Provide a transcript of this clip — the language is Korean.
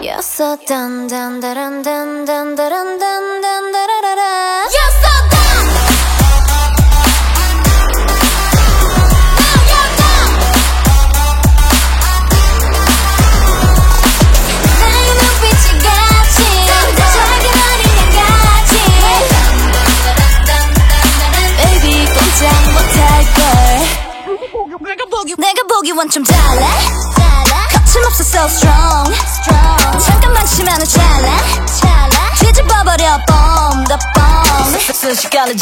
You're so dun dun dun dun dun dun dun dun dun dun. You're so dumb. Now you're dumb. 나의 눈빛이 같이 작은 어린애 같이 Baby 꼼짝 못할걸 내가 보기 원점 달라 거침없어 so strong 잠깐만 치면은 찰나 뒤집어버려 bomb the bomb 순식간에